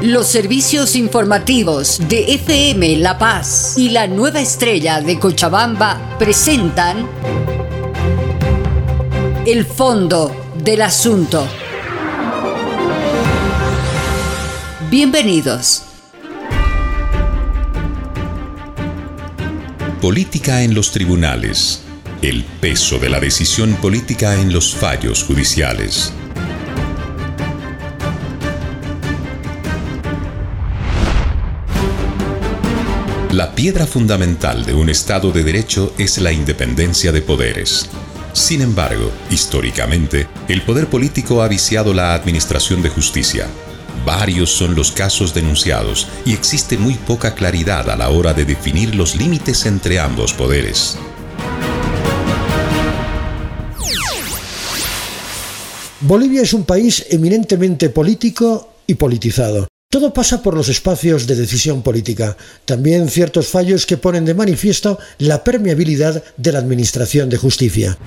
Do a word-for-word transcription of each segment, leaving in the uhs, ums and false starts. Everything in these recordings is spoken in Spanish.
Los servicios informativos de F M La Paz y la Nueva Estrella de Cochabamba presentan El Fondo del Asunto. Bienvenidos. Política en los tribunales. El peso de la decisión política en los fallos judiciales. La piedra fundamental de un Estado de Derecho es la independencia de poderes. Sin embargo, históricamente, el poder político ha viciado la administración de justicia. Varios son los casos denunciados y existe muy poca claridad a la hora de definir los límites entre ambos poderes. Bolivia es un país eminentemente político y politizado. Todo pasa por los espacios de decisión política. También ciertos fallos que ponen de manifiesto la permeabilidad de la administración de justicia.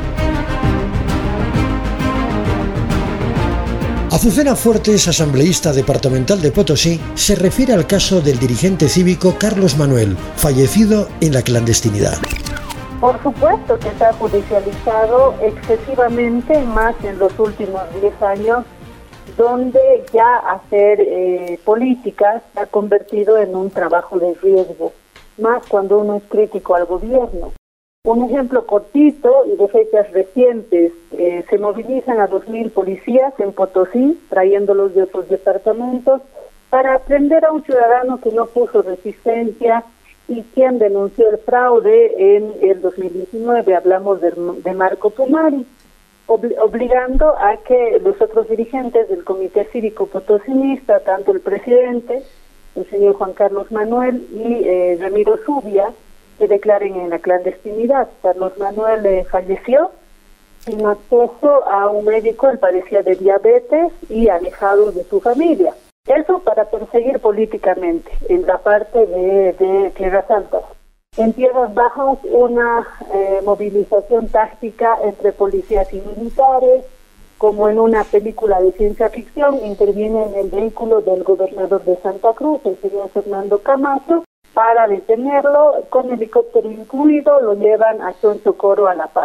Azucena Fuertes, asambleísta departamental de Potosí, se refiere al caso del dirigente cívico Carlos Manuel, fallecido en la clandestinidad. Por supuesto que se ha judicializado excesivamente, más en los últimos diez años, donde ya hacer eh, política se ha convertido en un trabajo de riesgo, más cuando uno es crítico al gobierno. Un ejemplo cortito y de fechas recientes, eh, se movilizan a dos mil policías en Potosí, trayéndolos de otros departamentos, para aprender a un ciudadano que no puso resistencia y quien denunció el fraude en el dos mil diecinueve, hablamos de, de Marco Pumari, obli- obligando a que los otros dirigentes del Comité Cívico Potosinista, tanto el presidente, el señor Juan Carlos Manuel y eh, Ramiro Zubia, se declaren en la clandestinidad. Carlos Manuel eh, falleció sin acceso a un médico, él padecía de diabetes y alejado de su familia. Eso para perseguir políticamente en la parte de, de Tierras Altas. En Tierras Bajas, una eh, movilización táctica entre policías y militares, como en una película de ciencia ficción, interviene en el vehículo del gobernador de Santa Cruz, el señor Fernando Camacho, para detenerlo, con helicóptero incluido, lo llevan a Chonchocoro, a La Paz.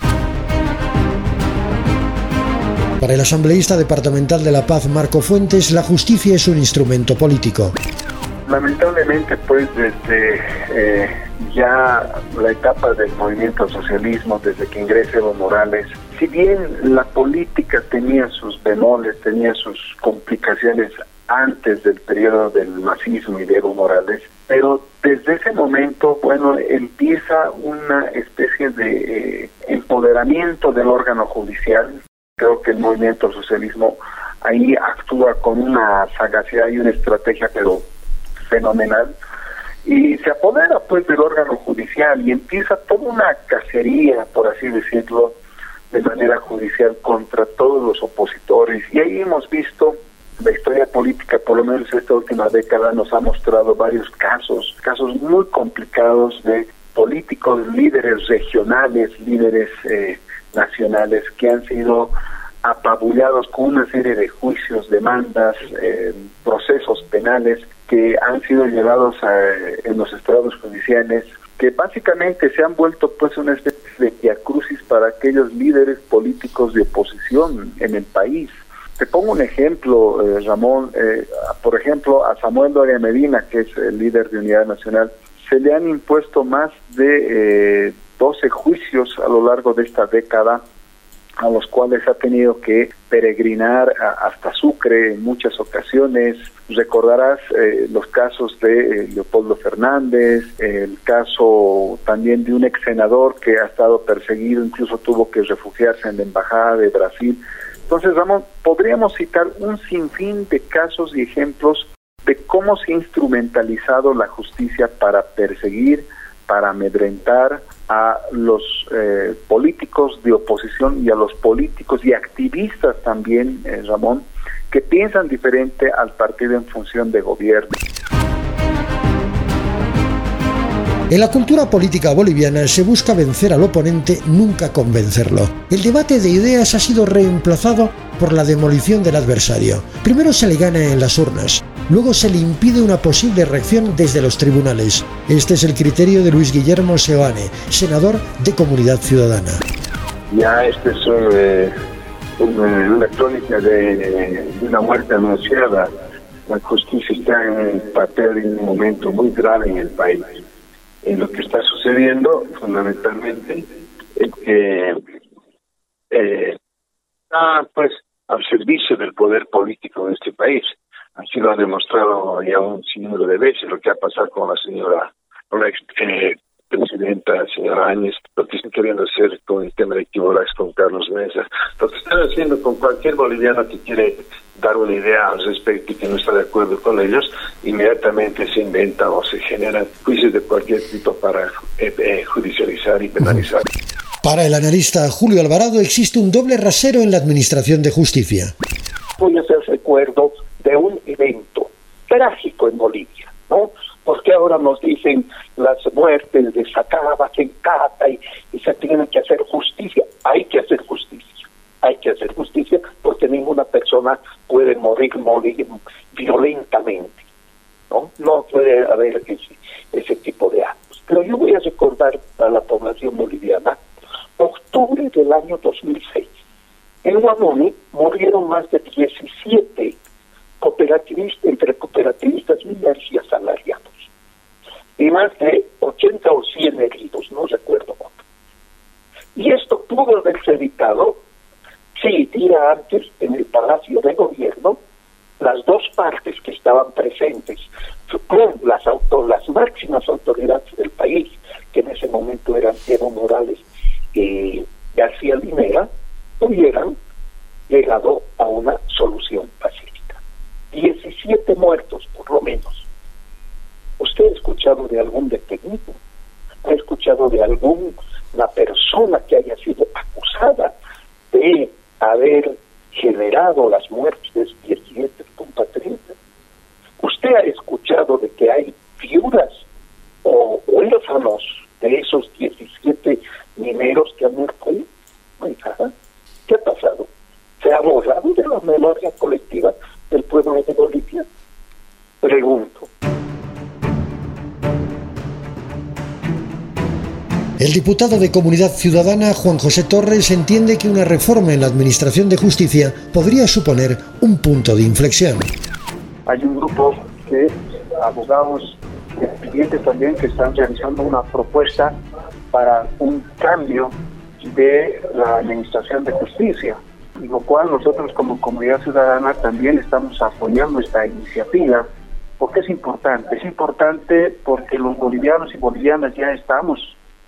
Para el asambleísta departamental de La Paz, Marco Fuentes, la justicia es un instrumento político. Lamentablemente, pues, desde eh, ya la etapa del movimiento al socialismo, desde que ingresa Evo Morales, si bien la política tenía sus bemoles, tenía sus complicaciones antes del periodo del masismo y de Evo Morales, pero desde ese momento, bueno, empieza una especie de eh, empoderamiento del órgano judicial. Creo que el movimiento al socialismo ahí actúa con una sagacidad y una estrategia, pero fenomenal, y se apodera pues del órgano judicial y empieza toda una cacería, por así decirlo, de manera judicial contra todos los opositores. Y ahí hemos visto la historia política, por lo menos esta última década, nos ha mostrado varios casos, casos muy complicados de políticos, líderes regionales, líderes eh, nacionales, que han sido apabullados con una serie de juicios, demandas, eh, procesos penales que han sido llevados a, en los estrados judiciales, que básicamente se han vuelto pues una especie de viacrucis para aquellos líderes políticos de oposición en el país. Te pongo un ejemplo, eh, Ramón, eh, por ejemplo, a Samuel Doria Medina, que es el líder de Unidad Nacional, se le han impuesto más de eh, doce juicios a lo largo de esta década, a los cuales ha tenido que peregrinar a, hasta Sucre en muchas ocasiones. Recordarás eh, los casos de eh, Leopoldo Fernández, el caso también de un ex senador que ha estado perseguido, incluso tuvo que refugiarse en la Embajada de Brasil. Entonces, Ramón, podríamos citar un sinfín de casos y ejemplos de cómo se ha instrumentalizado la justicia para perseguir, para amedrentar a los eh, políticos de oposición y a los políticos y activistas también, eh, Ramón, que piensan diferente al partido en función de gobierno. En la cultura política boliviana se busca vencer al oponente, nunca convencerlo. El debate de ideas ha sido reemplazado por la demolición del adversario. Primero se le gana en las urnas, luego se le impide una posible reacción desde los tribunales. Este es el criterio de Luis Guillermo Seoane, senador de Comunidad Ciudadana. Ya este es un, eh, un, una crónica de, de una muerte anunciada. La justicia está en un papel en un momento muy grave en el país. En lo que está sucediendo, fundamentalmente, es que eh, está pues al servicio del poder político de este país. Así lo ha demostrado ya un sinnúmero de veces lo que ha pasado con la señora, con la ex eh, presidenta, señora Áñez, lo que están queriendo hacer con el tema de Equivorax con Carlos Mesa, lo que están haciendo con cualquier boliviano que quiere dar una idea al respecto y que no está de acuerdo con ellos, inmediatamente se inventa o se generan juicios de cualquier tipo para eh, eh, judicializar y penalizar. Para el analista Julio Alvarado existe un doble rasero en la Administración de Justicia. Voy a hacer recuerdo de un evento trágico en Bolivia, ¿no? Porque ahora nos dicen las muertes de Sacaba, Cata y, y se tiene que hacer justicia. Hay que hacer justicia, hay que hacer justicia porque ninguna persona puede morir, morir violentamente, ¿no? No puede haber ese, ese tipo de actos. Pero yo voy a recordar a la población boliviana, octubre del año dos mil seis. En Huanuni murieron más de diecisiete cooperativistas, entre cooperativistas mineros y asalariados. Y más de ochenta o cien heridos, no recuerdo cuánto. Y esto pudo haberse evitado si día antes en el Palacio de Gobierno las dos partes que estaban presentes con las, auto, las máximas autoridades del país, que en ese momento eran Evo Morales y García Linera, hubieran llegado a una solución pacífica. diecisiete muertos, por lo menos. ¿Usted ha escuchado de algún detenido? ¿Ha escuchado de alguna persona que haya sido acusada de haber generado las muertes de diecisiete compatriotas? ¿Usted ha escuchado de que hay viudas o huérfanos de esos diecisiete mineros que han muerto ahí? No hay nada. ¿Qué ha pasado? ¿Se ha borrado de la memoria colectiva del pueblo de Bolivia? Pregunto. El diputado de Comunidad Ciudadana, Juan José Torres, entiende que una reforma en la Administración de Justicia podría suponer un punto de inflexión. Hay un grupo de abogados independientes también que están realizando una propuesta para un cambio de la Administración de Justicia, y lo cual nosotros como Comunidad Ciudadana también estamos apoyando esta iniciativa, porque es importante. Es importante porque los bolivianos y bolivianas ya estamos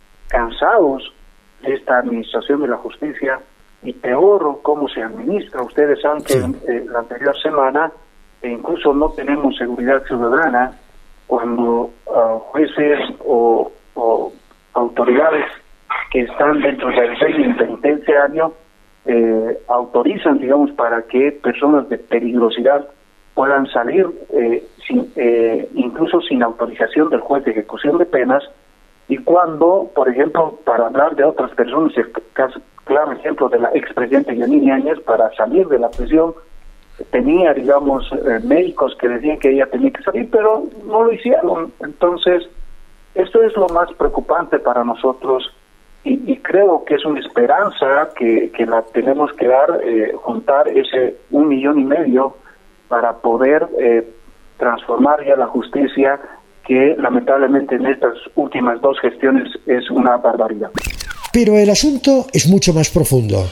cansados de esta administración de la justicia y peor cómo se administra. Ustedes saben que sí. eh, la anterior semana e incluso no tenemos seguridad ciudadana cuando uh, jueces o, o autoridades que están dentro del régimen penitenciario eh, autorizan, digamos, para que personas de peligrosidad puedan salir eh, sin, eh, incluso sin autorización del juez de ejecución de penas. Y cuando, por ejemplo, para hablar de otras personas, el caso, claro ejemplo de la expresidenta Yanine Áñez, para salir de la prisión, tenía, digamos, eh, médicos que decían que ella tenía que salir, pero no lo hicieron. Entonces, esto es lo más preocupante para nosotros y, y creo que es una esperanza que, que la tenemos que dar, eh, juntar ese un millón y medio para poder eh, transformar ya la justicia, que lamentablemente en estas últimas dos gestiones es una barbaridad. Pero el asunto es mucho más profundo.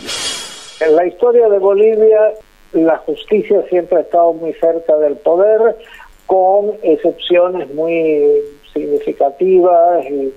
En la historia de Bolivia, la justicia siempre ha estado muy cerca del poder, con excepciones muy significativas y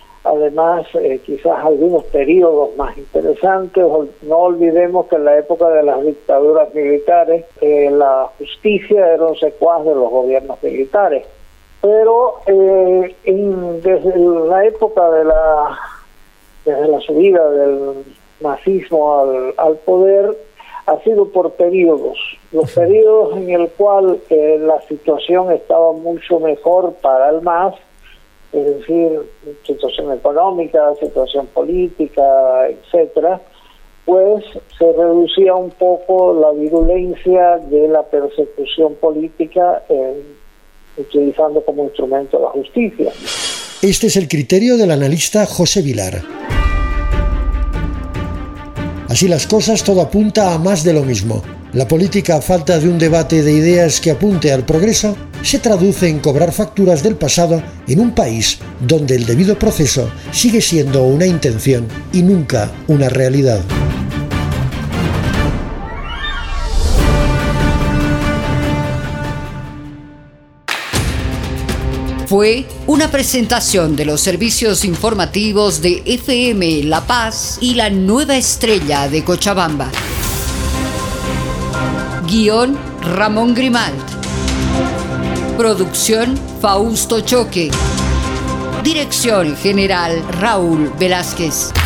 además eh, quizás algunos periodos más interesantes. No olvidemos que en la época de las dictaduras militares, eh, la justicia era un secuaz de los gobiernos militares. Pero eh, en, desde la época de la desde la subida del nazismo al, al poder, ha sido por periodos. Los periodos en el cual eh, la situación estaba mucho mejor para el M A S, es decir, situación económica, situación política, etcétera, pues se reducía un poco la virulencia de la persecución política eh, utilizando como instrumento la justicia. Este es el criterio del analista José Vilar. Así las cosas, todo apunta a más de lo mismo. La política, a falta de un debate de ideas que apunte al progreso, se traduce en cobrar facturas del pasado en un país donde el debido proceso sigue siendo una intención y nunca una realidad. Fue una presentación de los servicios informativos de F M La Paz y La Nueva Estrella de Cochabamba. Guión Ramón Grimalt. Producción Fausto Choque. Dirección General Raúl Velázquez.